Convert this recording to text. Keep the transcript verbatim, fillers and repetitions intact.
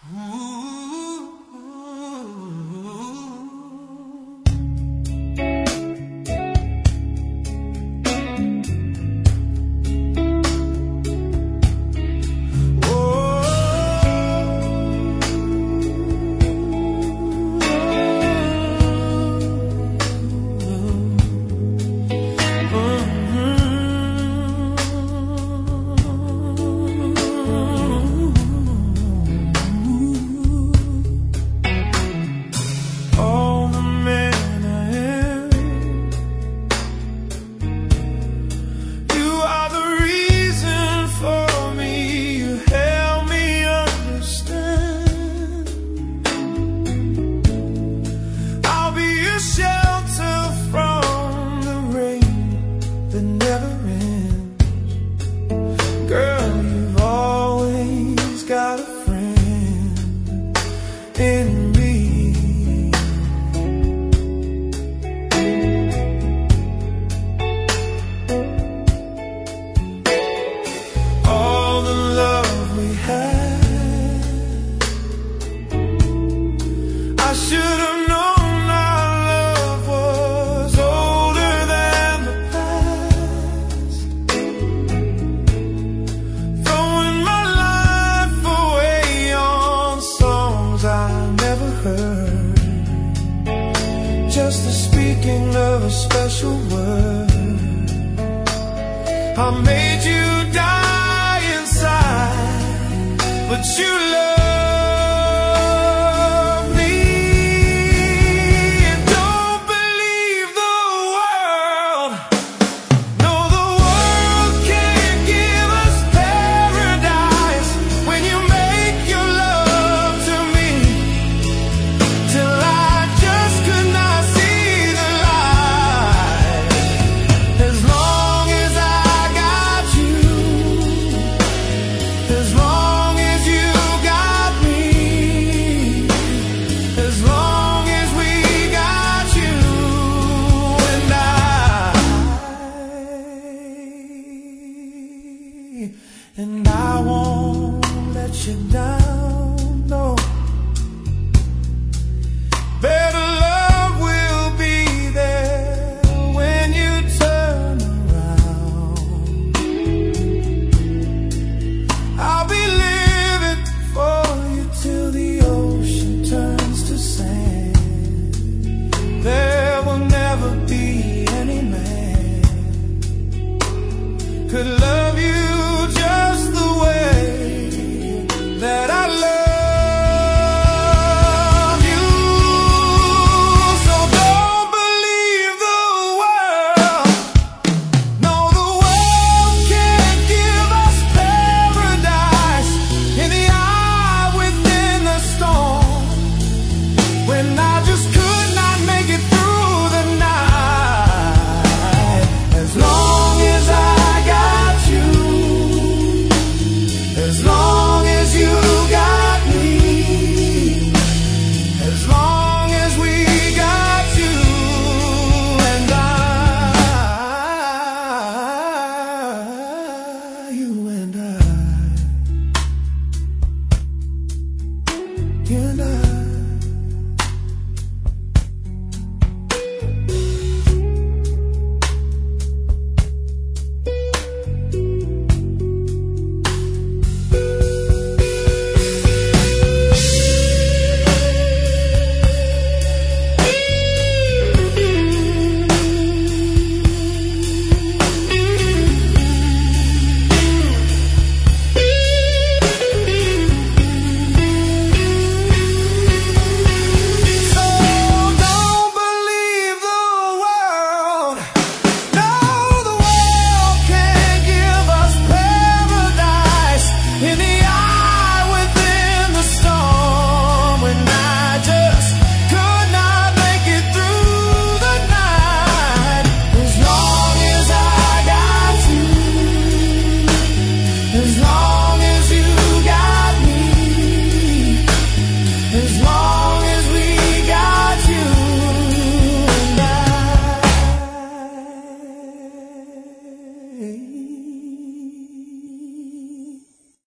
Just the speaking of a special word. I made you die inside, but you love and I won't let you down, no. Better love will be there when you turn around. I'll be living for you till the ocean turns to sand. There will never be any man could love you just the way that I love you. So don't believe the world. No, the world can't give us paradise in the eye within the storm. When I just could not make it through the night. As long as I as long as you got me, as long as we got you and I, you and I, you and I.